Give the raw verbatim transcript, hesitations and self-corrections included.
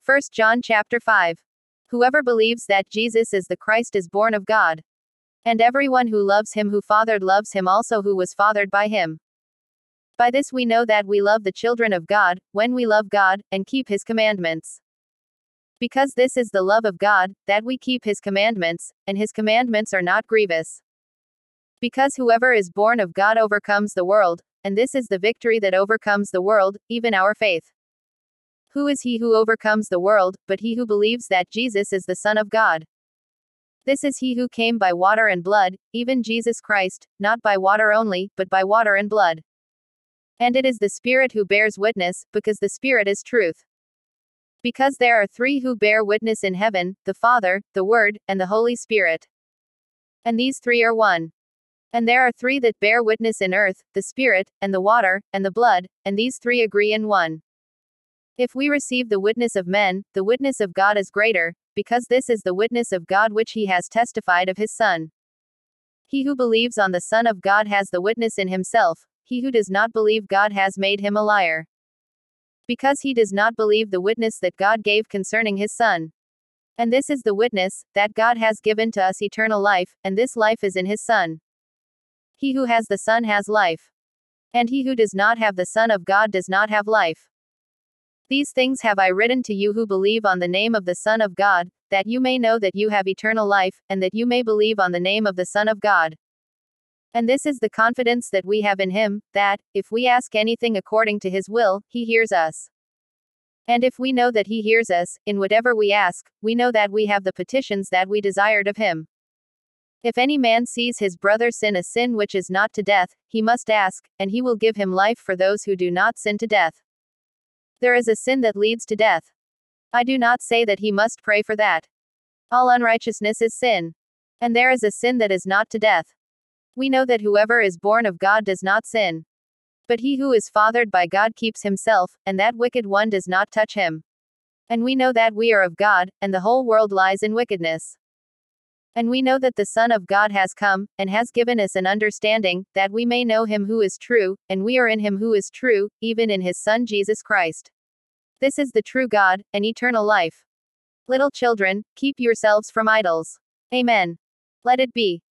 First John chapter five. Whoever believes that Jesus is the Christ is born of God. And everyone who loves him who fathered loves him also who was fathered by him. By this we know that we love the children of God, when we love God, and keep his commandments. Because this is the love of God, that we keep his commandments, and his commandments are not grievous. Because whoever is born of God overcomes the world, and this is the victory that overcomes the world, even our faith. Who is he who overcomes the world, but he who believes that Jesus is the Son of God? This is he who came by water and blood, even Jesus Christ, not by water only, but by water and blood. And it is the Spirit who bears witness, because the Spirit is truth. Because there are three who bear witness in heaven, the Father, the Word, and the Holy Spirit. And these three are one. And there are three that bear witness in earth, the Spirit, and the water, and the blood, and these three agree in one. If we receive the witness of men, the witness of God is greater, because this is the witness of God which he has testified of his Son. He who believes on the Son of God has the witness in himself, he who does not believe God has made him a liar. Because he does not believe the witness that God gave concerning his Son. And this is the witness, that God has given to us eternal life, and this life is in his Son. He who has the Son has life. And he who does not have the Son of God does not have life. These things have I written to you who believe on the name of the Son of God, that you may know that you have eternal life, and that you may believe on the name of the Son of God. And this is the confidence that we have in him, that, if we ask anything according to his will, he hears us. And if we know that he hears us, in whatever we ask, we know that we have the petitions that we desired of him. If any man sees his brother sin a sin which is not to death, he must ask, and he will give him life for those who do not sin to death. There is a sin that leads to death. I do not say that he must pray for that. All unrighteousness is sin. And there is a sin that is not to death. We know that whoever is born of God does not sin. But he who is fathered by God keeps himself, and that wicked one does not touch him. And we know that we are of God, and the whole world lies in wickedness. And we know that the Son of God has come, and has given us an understanding, that we may know him who is true, and we are in him who is true, even in his Son Jesus Christ. This is the true God, and eternal life. Little children, keep yourselves from idols. Amen. Let it be.